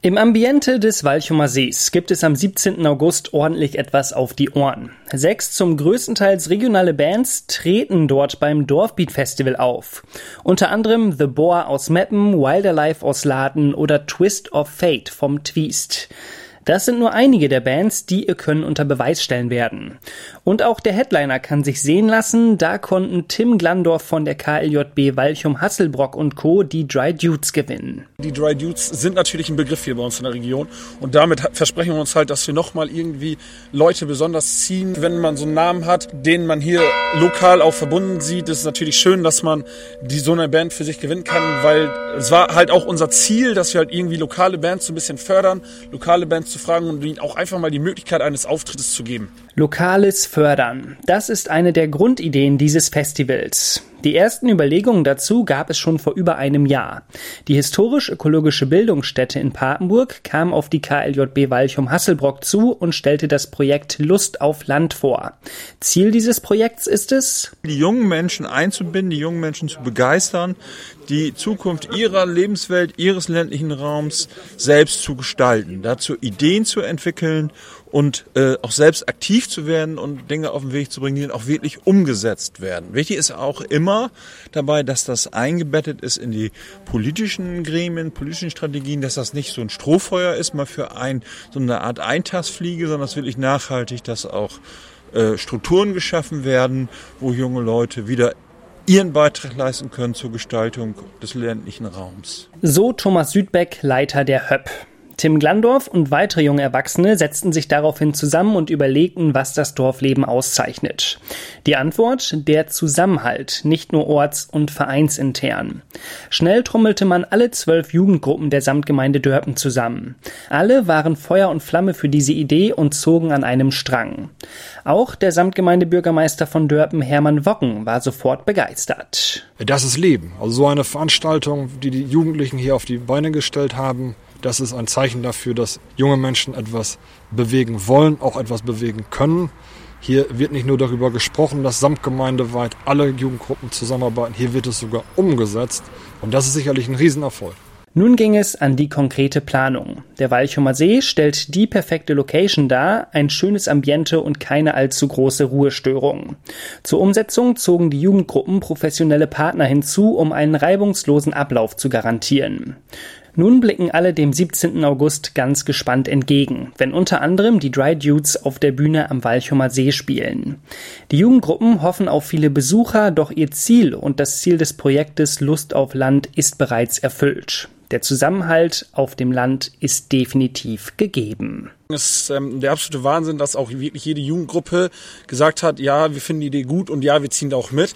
Im Ambiente des Walchumer Sees gibt es am 17. August ordentlich etwas auf die Ohren. 6 zum größtenteils regionale Bands treten dort beim Dorfbeat-Festival auf. Unter anderem The Boar aus Meppen, Wilderlife aus Laden oder Twist of Fate vom Twiest. Das sind nur einige der Bands, die ihr Können unter Beweis stellen werden. Und auch der Headliner kann sich sehen lassen, da konnten Tim Glandorf von der KLJB Walchum Hasselbrock und Co. die Dry Dudes gewinnen. Die Dry Dudes sind natürlich ein Begriff hier bei uns in der Region und damit versprechen wir uns halt, dass wir nochmal irgendwie Leute besonders ziehen. Wenn man so einen Namen hat, den man hier lokal auch verbunden sieht, ist es natürlich schön, dass man so eine Band für sich gewinnen kann, weil es war halt auch unser Ziel, dass wir halt irgendwie lokale Bands so ein bisschen fördern, lokale Bands zu fragen und ihnen auch einfach mal die Möglichkeit eines Auftrittes zu geben. Lokales Fördern. Das ist eine der Grundideen dieses Festivals. Die ersten Überlegungen dazu gab es schon vor über einem Jahr. Die historisch-ökologische Bildungsstätte in Papenburg kam auf die KLJB Walchum Hasselbrock zu und stellte das Projekt Lust auf Land vor. Ziel dieses Projekts ist es, die jungen Menschen einzubinden, die jungen Menschen zu begeistern, die Zukunft ihrer Lebenswelt, ihres ländlichen Raums selbst zu gestalten, dazu Ideen zu entwickeln und auch selbst aktiv zu werden und Dinge auf den Weg zu bringen, die dann auch wirklich umgesetzt werden. Wichtig ist auch immer dabei, dass das eingebettet ist in die politischen Gremien, politischen Strategien, dass das nicht so ein Strohfeuer ist, mal für so eine Art Eintagsfliege, sondern dass wirklich nachhaltig, dass auch Strukturen geschaffen werden, wo junge Leute wieder ihren Beitrag leisten können zur Gestaltung des ländlichen Raums. So Thomas Südbeck, Leiter der HÖP. Tim Glandorf und weitere junge Erwachsene setzten sich daraufhin zusammen und überlegten, was das Dorfleben auszeichnet. Die Antwort? Der Zusammenhalt, nicht nur orts- und vereinsintern. Schnell trommelte man alle 12 Jugendgruppen der Samtgemeinde Dörpen zusammen. Alle waren Feuer und Flamme für diese Idee und zogen an einem Strang. Auch der Samtgemeindebürgermeister von Dörpen, Hermann Wocken, war sofort begeistert. Das ist Leben. Also so eine Veranstaltung, die die Jugendlichen hier auf die Beine gestellt haben, das ist ein Zeichen dafür, dass junge Menschen etwas bewegen wollen, auch etwas bewegen können. Hier wird nicht nur darüber gesprochen, dass samtgemeindeweit alle Jugendgruppen zusammenarbeiten, hier wird es sogar umgesetzt und das ist sicherlich ein Riesenerfolg. Nun ging es an die konkrete Planung. Der Walchumer See stellt die perfekte Location dar, ein schönes Ambiente und keine allzu große Ruhestörung. Zur Umsetzung zogen die Jugendgruppen professionelle Partner hinzu, um einen reibungslosen Ablauf zu garantieren. Nun blicken alle dem 17. August ganz gespannt entgegen, wenn unter anderem die Dry Dudes auf der Bühne am Walchumer See spielen. Die Jugendgruppen hoffen auf viele Besucher, doch ihr Ziel und das Ziel des Projektes Lust auf Land ist bereits erfüllt. Der Zusammenhalt auf dem Land ist definitiv gegeben. Es ist der absolute Wahnsinn, dass auch wirklich jede Jugendgruppe gesagt hat, ja, wir finden die Idee gut und ja, wir ziehen da auch mit.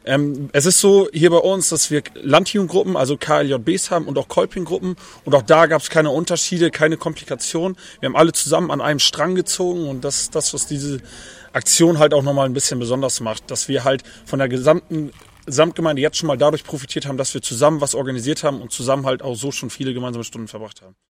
Es ist so hier bei uns, dass wir Landjugendgruppen, also KLJBs haben und auch Kolpinggruppen und auch da gab es keine Unterschiede, keine Komplikationen. Wir haben alle zusammen an einem Strang gezogen und das ist das, was diese Aktion halt auch nochmal ein bisschen besonders macht, dass wir halt von der gesamten Samtgemeinde jetzt schon mal dadurch profitiert haben, dass wir zusammen was organisiert haben und zusammen halt auch so schon viele gemeinsame Stunden verbracht haben.